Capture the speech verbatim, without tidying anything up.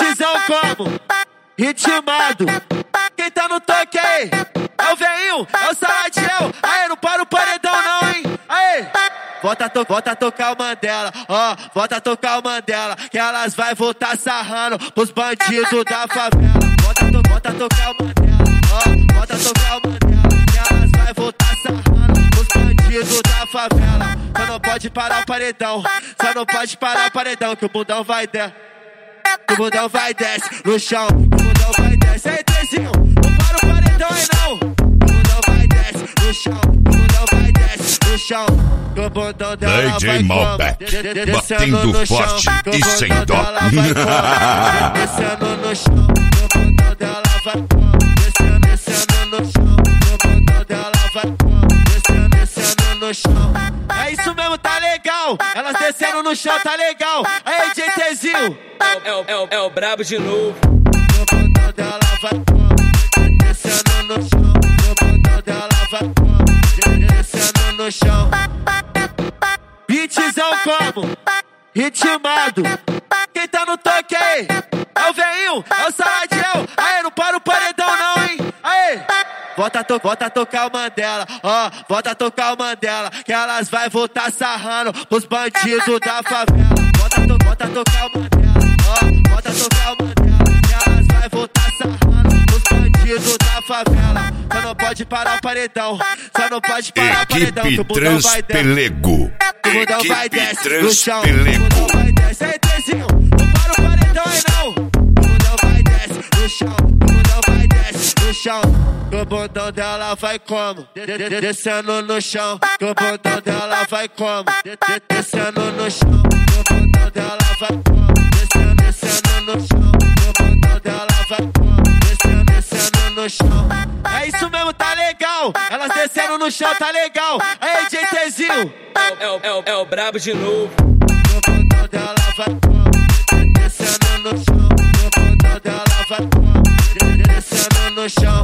Beatzão como? Ritmado. Quem tá no toque aí? É o veinho, é o Saladiel. Aê, não para o paredão não, hein? Aê! Volta a, to volta a tocar o Mandela, ó, oh, volta a tocar o Mandela, que elas vai voltar sarrando pros bandidos da favela. Volta a, to volta a tocar o Mandela, ó, oh, volta a tocar o Mandela, que elas vai voltar sarrando pros bandidos da favela. Só não pode parar o paredão, só não pode parar o paredão, que o bundão vai descer, que o bundão vai desce no chão, que o bundão vai desce. Aí, Trezinho, não para o paredão aí não, que o bundão vai desce no chão, que o bundão vai desce no chão. D J Malbec, batendo forte e sem dó. Descendo no chão, o bundão dela vai como. Descendo, descendo no chão, o bundão dela vai como. Descendo, descendo no chão. É isso mesmo, tá legal. Elas descendo no chão, tá legal. Aí, J Tzinho. É o, é o, é o brabo de novo. O bundão dela vai como. Descendo no chão, o bundão dela vai como. Descendo no chão. Beatzão como? Ritmado. Quem tá no toque aí? É o veinho, é o Saladiel. Aê, não para o paredão não, hein? Aê! Volta a, to volta a tocar o Mandela, ó, oh, volta a tocar o Mandela, que elas vai voltar sarrando pros bandidos da favela. Volta a, to volta a tocar o Mandela, ó, oh, volta a tocar o Mandela, que elas vai voltar sarrando pros bandidos da favela. Só não pode parar o paredão, só não pode parar o paredão, que o bundão vai descer. Transpelego. O bundão vai descer no chão, o Transpelego. bundão vai descer. Aí, Trezinho, não para o paredão aí não. O bundão vai descer no chão, o bundão vai descer no chão. O bundão dela vai como? Descendo no chão, o bundão dela vai como? Descendo no chão, o bundão dela vai como? Descendo, descendo no chão, o bundão dela vai como? Descendo, descendo no chão. É isso mesmo, tá legal. Elas descendo no chão, tá legal. Aí, J Tzinho. É o, é o, é o brabo de novo. O bundão dela vai como? Descendo no chão, o bundão dela vai como? Descendo no chão.